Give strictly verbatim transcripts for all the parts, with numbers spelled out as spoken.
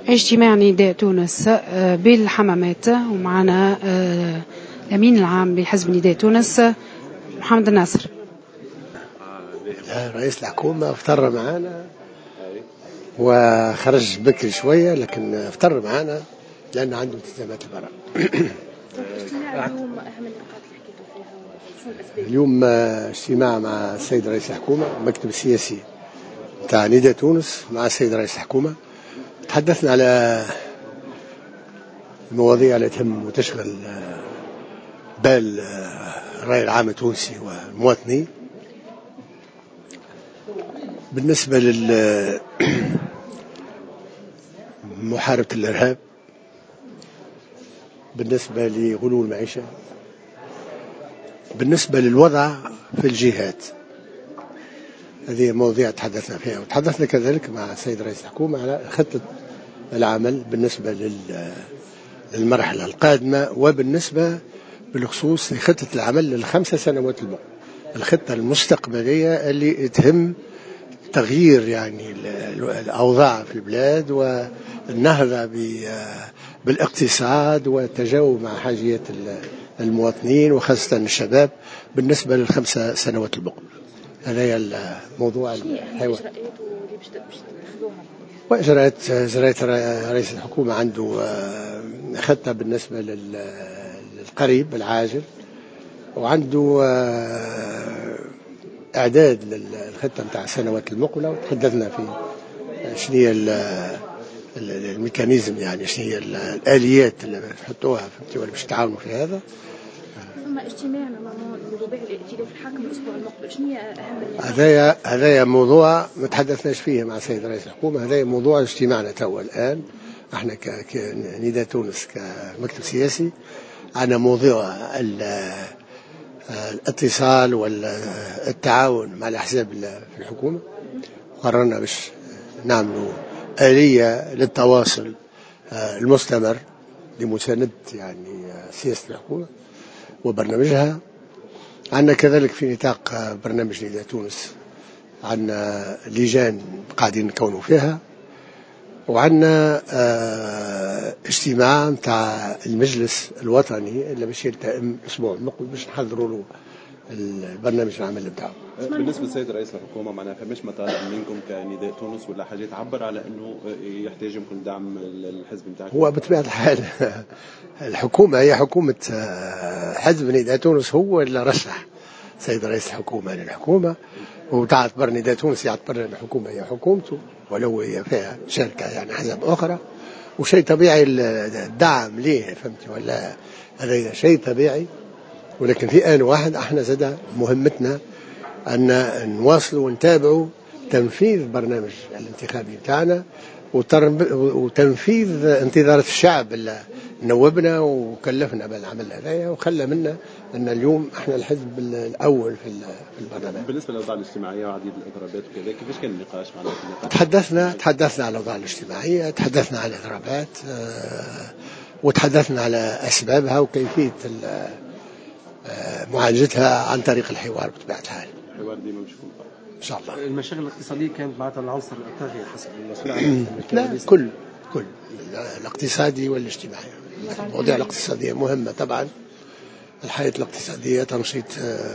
اجتماع نداء تونس بالحمامات، ومعنا الأمين العام لحزب نداء تونس محمد الناصر. رئيس الحكومة افطر معنا وخرج بكري شوية، لكن افطر معنا لأن عنده التزامات برا. اجتماع اليوم أهم النقاط اللي حكيتوا فيها شنو الأسباب؟ اليوم اجتماع مع السيد رئيس الحكومة المكتب السياسي تاع نداء تونس مع السيد رئيس الحكومة. تحدثنا على المواضيع اللي تهم وتشغل بال الرأي العام التونسي والمواطنين. بالنسبة لمحاربة الإرهاب، بالنسبة لغلو المعيشة، بالنسبة للوضع في الجهات، هذه مواضيع تحدثنا فيها. وتحدثنا كذلك مع السيد رئيس الحكومة على خطة العمل بالنسبة للمرحلة القادمة، وبالنسبة بالخصوص لخطة العمل للخمسة سنوات المقبلة، الخطة المستقبلية اللي تهم تغيير يعني الأوضاع في البلاد والنهضة بالاقتصاد والتجاوب مع حاجيات المواطنين وخاصة الشباب بالنسبة للخمسة سنوات المقبلة. هذا هي الموضوع الحيوي. وإجراءات إجراءات رئيس الحكومة عنده خطة بالنسبة للقريب العاجل، وعنده إعداد للخطة نتاع السنوات المقبلة. وتحدثنا في شنو هي الميكانيزم، يعني شنو هي الآليات اللي تحطوها في باش تعاونوا في هذا. ثم اجتماع لرباع الائتلاف الحاكم الأسبوع المقبل، شنو هي أهم النقاط؟ هذايا هذايا موضوع ما تحدثناش فيه مع السيد رئيس الحكومة. هذايا موضوع اجتماعنا توا الآن. احنا كنداء تونس كمكتب سياسي عندنا موضوع الاتصال والتعاون مع الأحزاب في الحكومة. قررنا باش نعملوا آلية للتواصل المستمر لمساندة يعني سياسة الحكومة وبرنامجها. عندنا كذلك في نطاق برنامج نداء تونس عندنا لجان قاعدين نكونوا فيها، وعندنا اه اجتماع متاع المجلس الوطني اللي باش يلتئم الاسبوع المقبل باش نحضروا له البرنامج العمل بتاعه. بالنسبه للسيد رئيس الحكومه، معناها فماش مطالب منكم كنداء تونس ولا حاجه تعبر على انه يحتاج يمكن دعم الحزب بتاعكم؟ هو بطبيعه الحال الحكومه هي حكومه حزب نداء تونس، هو اللي رشح السيد رئيس الحكومه للحكومه، وتعتبر نداء تونس يعتبر الحكومه هي حكومته ولو هي فيها شركه يعني حزب اخرى، وشيء طبيعي الدعم ليه، فهمتي ولا؟ هذا شيء طبيعي. ولكن في آن واحد احنا زاد مهمتنا أن نواصلوا ونتابعوا تنفيذ البرنامج الانتخابي بتاعنا وتنفيذ انتظارات الشعب اللي نوبنا وكلفنا بالعمل هذايا وخلى منا أن اليوم احنا الحزب الأول في البرلمان. بالنسبة للأوضاع الاجتماعية وعديد الإضرابات وكذا، كيفاش كان النقاش معنا في النقاش؟ تحدثنا تحدثنا على الأوضاع الاجتماعية، تحدثنا على الإضرابات، وتحدثنا على أسبابها وكيفية معالجتها عن طريق الحوار بطبيعة الحال. الحوار ديما مش يكون إن شاء الله. المشاغل الاقتصادية كانت معناتها العنصر الطاغي حسب المسؤول. لا، كل كل الاقتصادي والاجتماعي. المواضيع الاقتصادية مهمة طبعا. الحياة الاقتصادية تنشيط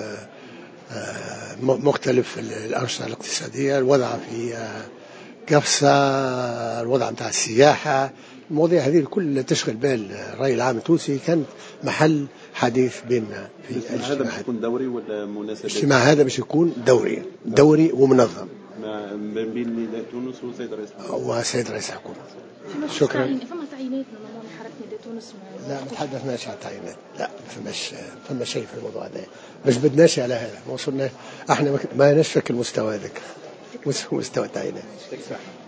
مختلف الأنشطة الاقتصادية، الوضع في قفصة، الوضع متاع السياحة، المواضيع هذه الكل تشغل بال الرأي العام التونسي، كانت محل حديث بيننا في الاجتماع. هذا باش يكون دوري ولا مناسبة؟ الاجتماع هذا باش يكون دوري دوري ومنظم بين نداء تونس وسيد رئيس الحكومة وسيد رئيس الحكومة. شكرا. فما تعيينات من حركة نداء تونس؟ لا، ما تحدثناش عن تعيينات، لا ما فماش فما شيء في الموضوع هذا، مش بدناش على هذا، ما وصلنا احنا ما نشفك المستوى هذاك، مستوى التعيينات.